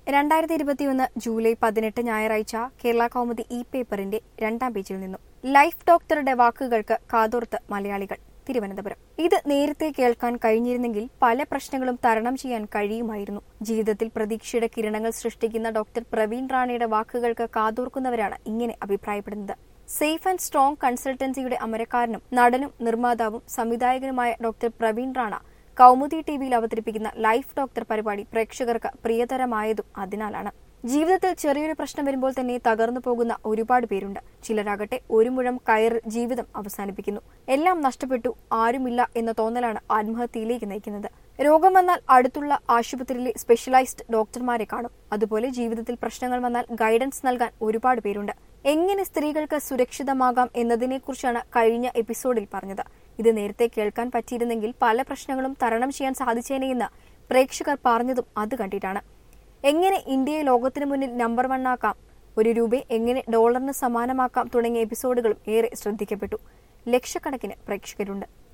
2021 July 18 ഞായറാഴ്ച കേരള കൗമുദി പേപ്പറിന്റെ 2ാം പേജിൽ നിന്നും ലൈഫ് ഡോക്ടറുടെ വാക്കുകൾക്ക് കാതോർത്ത് മലയാളികൾ. തിരുവനന്തപുരം. ഇത് നേരത്തെ കേൾക്കാൻ കഴിഞ്ഞിരുന്നെങ്കിൽ പല പ്രശ്നങ്ങളും തരണം ചെയ്യാൻ കഴിയുമായിരുന്നു. ജീവിതത്തിൽ പ്രതീക്ഷയുടെ കിരണങ്ങൾ സൃഷ്ടിക്കുന്ന ഡോക്ടർ പ്രവീൺ റാണയുടെ വാക്കുകൾക്ക് കാതോർക്കുന്നവരാണ് ഇങ്ങനെ അഭിപ്രായപ്പെടുന്നത്. സേഫ് ആൻഡ് സ്ട്രോങ് കൺസൾട്ടൻസിയുടെ അമരക്കാരനും നടനും നിർമ്മാതാവും സംവിധായകനുമായ ഡോക്ടർ പ്രവീൺ റാണ കൗമുദി ടിവിയിൽ അവതരിപ്പിക്കുന്ന ലൈഫ് ഡോക്ടർ പരിപാടി പ്രേക്ഷകർക്ക് പ്രിയതരമായതും അതിനാലാണ്. ജീവിതത്തിൽ ചെറിയൊരു പ്രശ്നം വരുമ്പോൾ തന്നെ തകർന്നു പോകുന്ന ഒരുപാട് പേരുണ്ട്. ചിലരാകട്ടെ ഒരു മുഴം കയറിൽ ജീവിതം അവസാനിപ്പിക്കുന്നു. എല്ലാം നഷ്ടപ്പെട്ടു, ആരുമില്ല എന്ന തോന്നലാണ് ആത്മഹത്യയിലേക്ക് നയിക്കുന്നത്. രോഗം വന്നാൽ അടുത്തുള്ള ആശുപത്രിയിലെ സ്പെഷ്യലൈസ്ഡ് ഡോക്ടർമാരെ കാണും. അതുപോലെ ജീവിതത്തിൽ പ്രശ്നങ്ങൾ വന്നാൽ ഗൈഡൻസ് നൽകാൻ ഒരുപാട് പേരുണ്ട്. എങ്ങനെ സ്ത്രീകൾക്ക് സുരക്ഷിതമാകാം എന്നതിനെക്കുറിച്ചാണ് കഴിഞ്ഞ എപ്പിസോഡിൽ പറഞ്ഞത്. ഇത് നേരത്തെ കേൾക്കാൻ പറ്റിയിരുന്നെങ്കിൽ പല പ്രശ്നങ്ങളും തരണം ചെയ്യാൻ സാധിച്ചേനെയെന്ന് പ്രേക്ഷകർ പറഞ്ഞതും അത് കണ്ടിട്ടാണ്. എങ്ങനെ ഇന്ത്യയെ ലോകത്തിനു മുന്നിൽ നമ്പർ 1 ആക്കാം, $1 എങ്ങനെ ഡോളറിന് സമാനമാക്കാം തുടങ്ങിയ എപ്പിസോഡുകളും ഏറെ ശ്രദ്ധിക്കപ്പെട്ടു. ലക്ഷക്കണക്കിന് പ്രേക്ഷകരുണ്ട്.